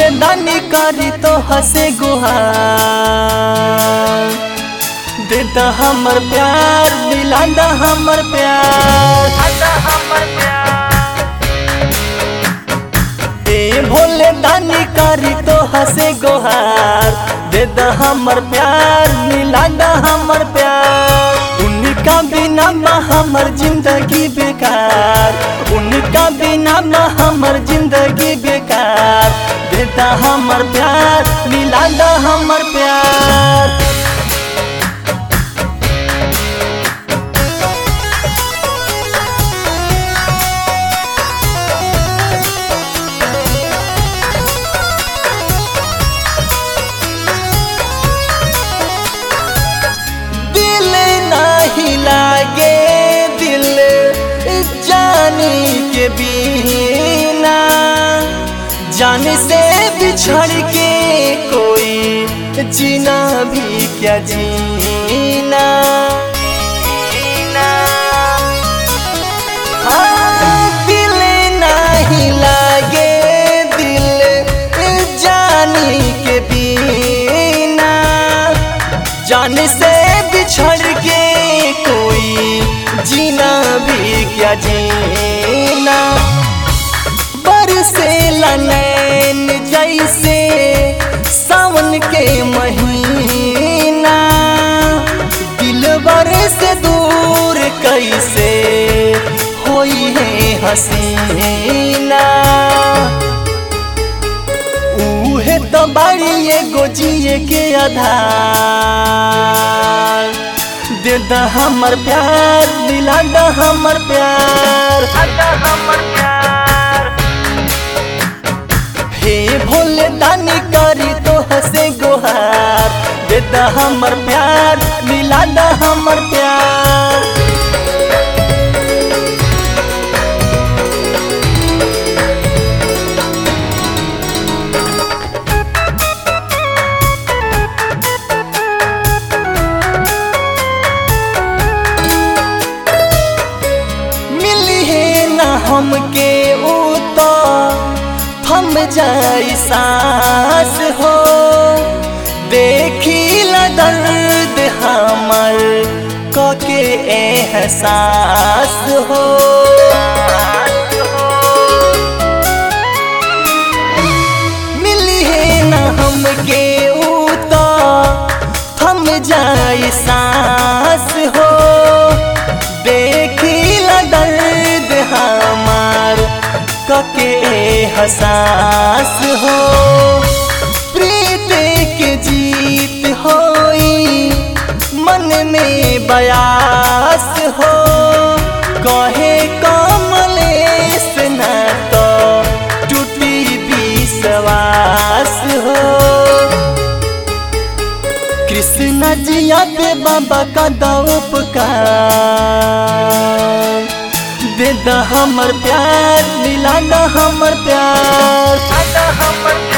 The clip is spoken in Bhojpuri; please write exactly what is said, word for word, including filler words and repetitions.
भोले दानी करी तो हंसे गुहार, देता हमर प्यार, मिलांदा हमर प्यार। ए भोले दानी करी तो हंसे गुहार, देता हमर प्यार, मिलांदा हमर प्यार। उनका बिना ना हमर जिंदगी बेकार, उनका बिना ना हमर जिंदगी बेकार। देता हमर प्यार, मिलांदा हमर प्यार। लागे दिल जाने के बिना, जाने से बिछड़ के कोई जीना भी क्या जीना। हाँ, दिल नहीं लागे दिल जाने के बिना, जाने से बिछड़ के कोई जीना भी क्या जीना। बरसे नैन जैसे सावन के महीना, दिलबर से दूर कैसे होई है हसीना। उहे तो बाड़ी एगो जिए के आधार, देता हमर प्यार, दिलांदा हमर प्यार। हे भोले दानी करी तो हंसे गुहार, देता हमर प्यार, दिलांदा हमर प्यार। हमके ऊ तो थम जाई सांस हो, देखी ला दर्द हमर कके एहसास हो। मिली है न हमके ऊ तो थम जाई सांस हो, देखी ला दर्द हमार कके एहसास हो। प्रीत के जीत होई मन में बयास हो, कहे कमलेश न तो टूटी विश्वास हो। कृष्ण जिया पे बाबा का उपकार, देता हमर प्यार, मिलांदा हमर प्यार।